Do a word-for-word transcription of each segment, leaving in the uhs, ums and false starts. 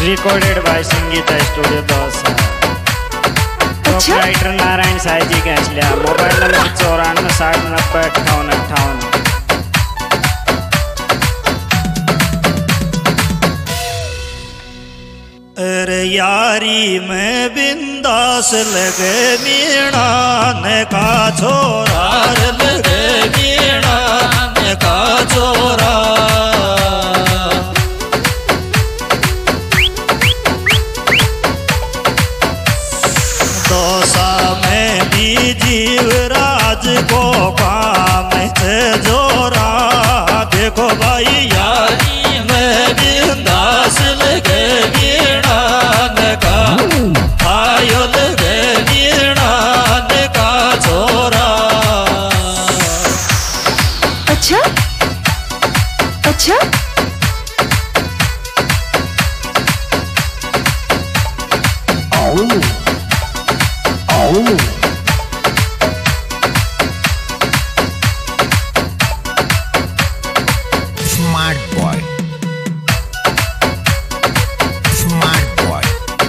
Recorded by Sangeeta studio Dausa. Proprietor Narayan Sai ji का इसलिए mobile number चौरानवे साठ नब्बे अट्ठावन अट्ठावन। अरे यारी में बिंदास लगे मीणा ने का छोरा लगे मीणा ने का छोरा। दौसा में भी जीवराज को काम थे जोरा। देखो भाई यारी में बिंदास लगे मीणा ने का आयो लगे मीणा ने का छोरा। अच्छा अच्छा Oh. Smart boy. Smart boy.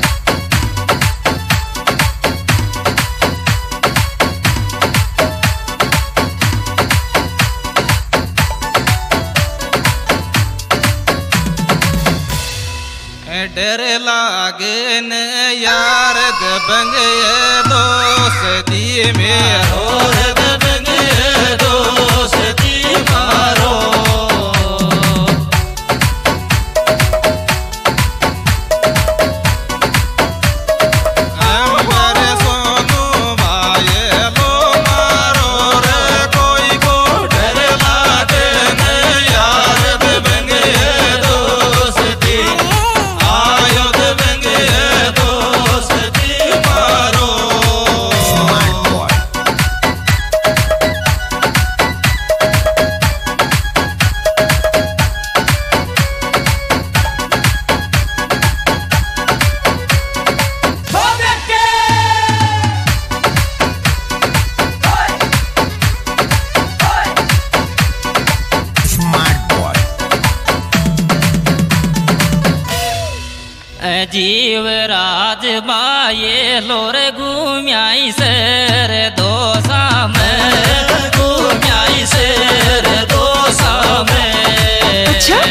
डर लागे न यार दबंगे दोस्ती में और दबंगे दोस्ती मारो। अंबर सोनू माये लो मारो रे कोई को डर लागे न यार दबंगे दोस्ती जीवराज माये लोर घूम्याई शेर दोसा में घूम्याई शेर दोसा में। अच्छा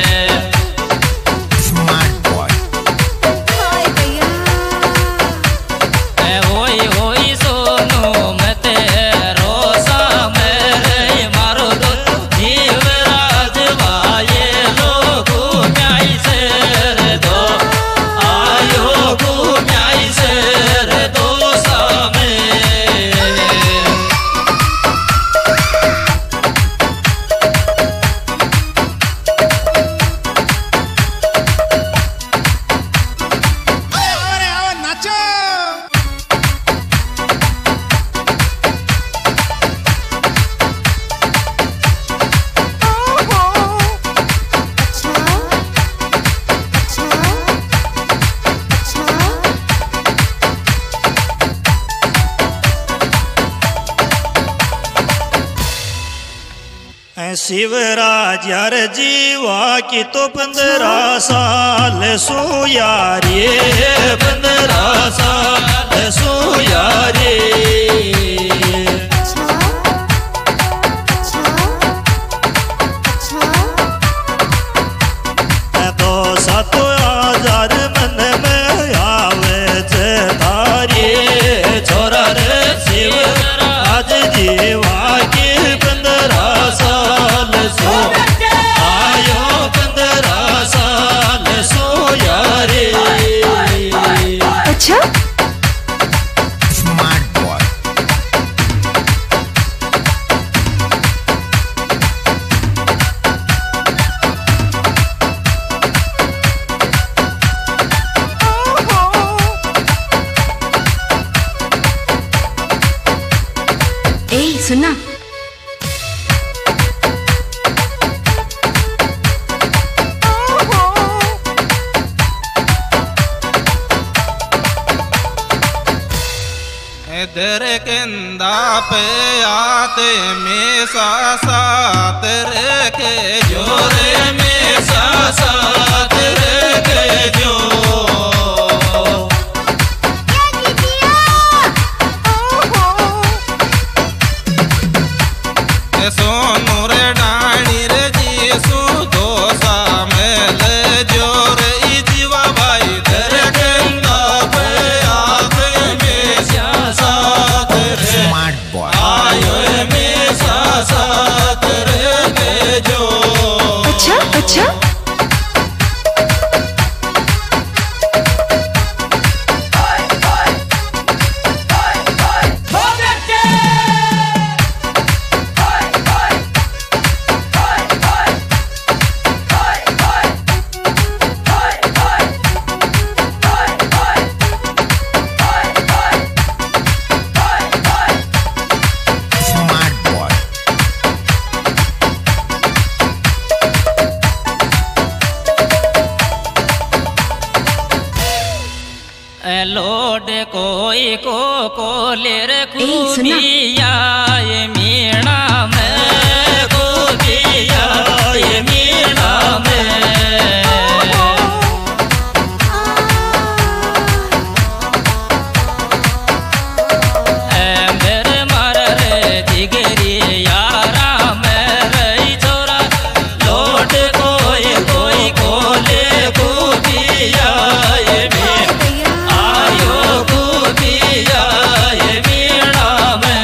शिवराज यार जीवा की तो पंद्रह साल सो यारे पंद्रह साल सो यारे। तो सातो हजार मन में आवे जे तारे छोरा रे शिवराज जीवा की पंद्रह साल सो आयो पंद्रह साल सो यारे। अच्छा Smart boy. ए सुनना इधर केंदा पे आते में सा साथ रे के जोरे में सा साथ रे के जो सोनू रे डाणी रे जीसू दोसा मेल जोर ई जीवा भाई धर केंदा पे आते में सा साथ रे Smart boy. आयो में सा साथ रे के जो अच्छा अच्छा Smart boy. लोड कोई को को लेर सुना। खूबिया ये मीणा में खूबिया ये मीणा में मेरे मर रे जिगरी यारा मेरे छोरा लोड कोई कोई को ले खूबिया ये मीणा आयो खूबिया ये मीणा में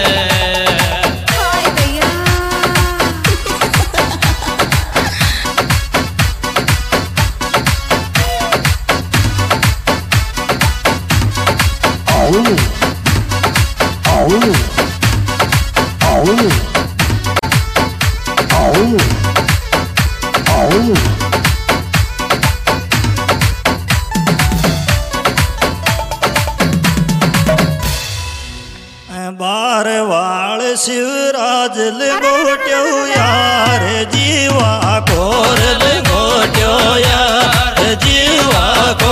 बार वाल शिवराज लगोट्यो यार जीवा कोर लगोट्यो यार जीवा को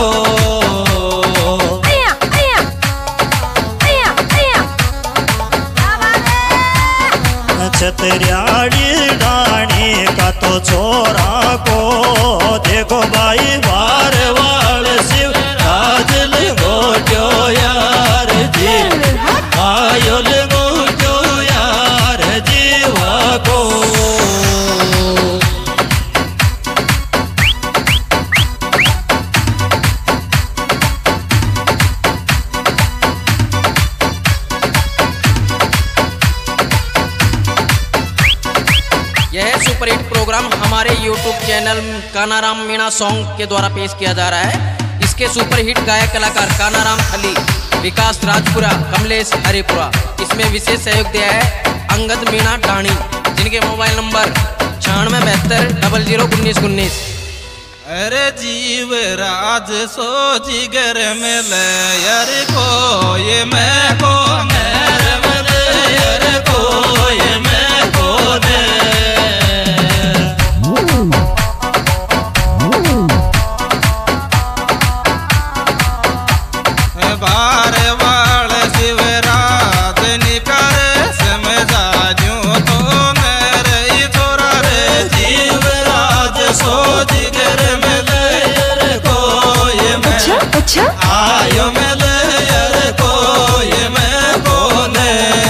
छतरियाड़ी डाणी का तो छोरा को देखो भाई बार वाल शिवराज लगोट्यो यार जी आयो लगोट्यो यार जीवा को यह सुपरहिट प्रोग्राम हमारे YouTube channel Kanaram Meena song के द्वारा पेश किया जा रहा है। इसके सुपरहिट गायक कलाकार कानाराम खली, विकास राजपुरा, कमलेश हरिपुरा। इसमें विशेष सहयोग दिया है अंगद मीणा डाणी, जिनके मोबाइल नंबर छियानवे बहत्तर डबल जीरो उन्नीस उन्नीस। अरे जीव राज सो जिगर में ले यार को ये मैं को मेरे में ले यार को ये मैं को दे बार वाल शिवराज निकर समझा जूं तो मेरे ही छोरा रे जीव राज सो जिगर में ले यार को ये मैं अच्छा अच्छा आयो में ले यार को ये मैं को ने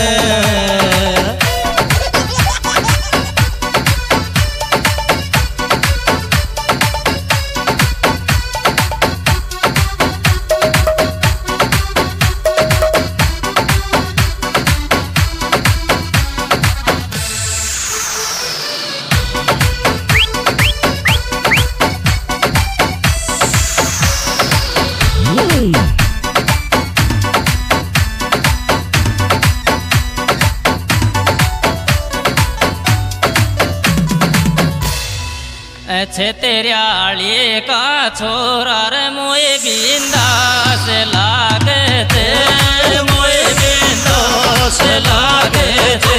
अच्छे तेरे आलिए का छोरा रे मोए बिंदास लागे थे मोए बिंदास लागे थे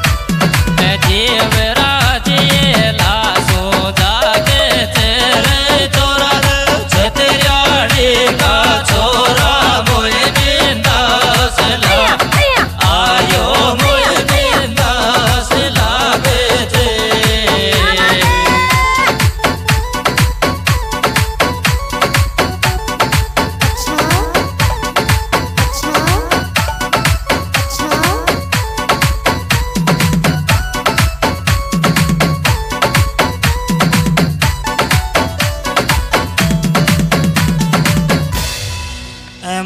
जीवराज ये लासो जागे थे रे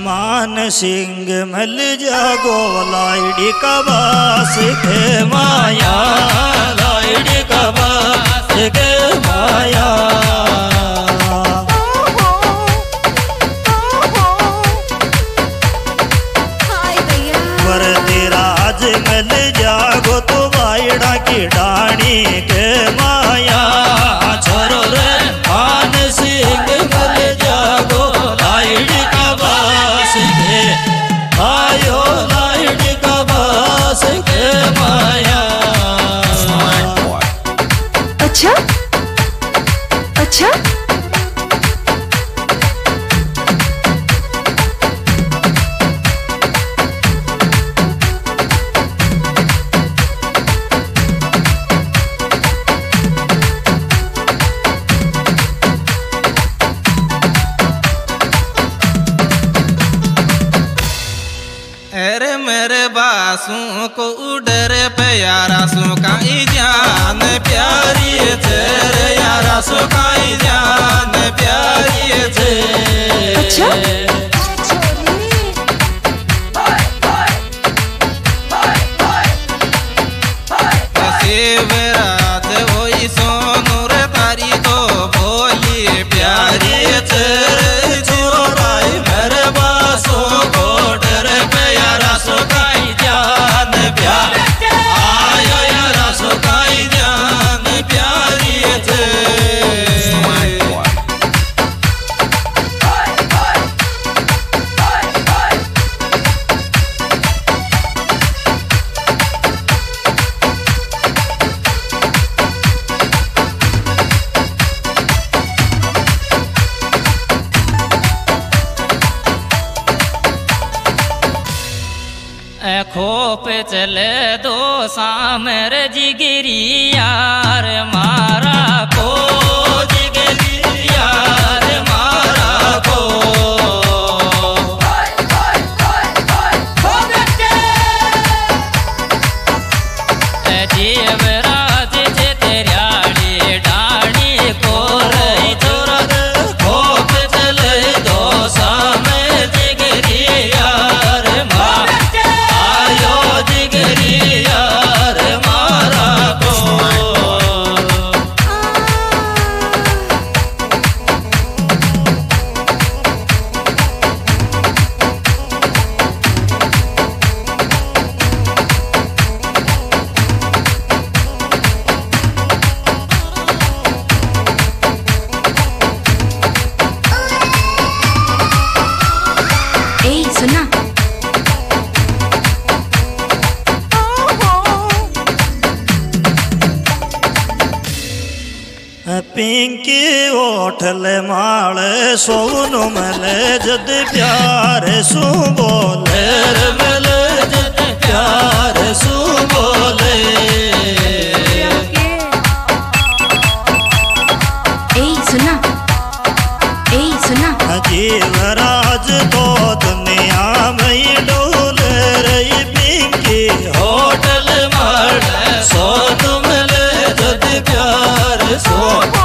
मान सिंह मिल जागो लाइडी का बास के माया लाइडी का बास के माया राज मिल जागो तो वाइड़ा की डाणी के माया छोरो रे मान सिंह मिल जागो लाइडी का बास के आयो लाइडी का बास के माया। अच्छा अच्छा अरे मेरे बासों को उडर पे यारा सो काई जान प्यारी तेरे यारा सो काई जान प्यारी थे। अच्छा शिवरात वही सोनू रे तारी तो बोली प्यारी तेरे छोराई मेरे बासों को डर पे यारा सो काई जान प्यार आयो यारा सो काई जान प्यारी थे। खोप चले दो सामर जिगरी यार मारा को जिगरी यार मारा को जीवराज जे तेराड़ी डाणी को रही छोरा खोप चले दो सामर जिगरी यार मारा जिगरी यार मारा को। ए सुना पिंकी ओठल माल सोनू मले जद प्यार सू बोले मले जद प्यार सू बोले। ए सुना ए सुना जीवराज तो दुनिया में डोले रही पिंकी होटल माल सोनू मले जद प्यार सू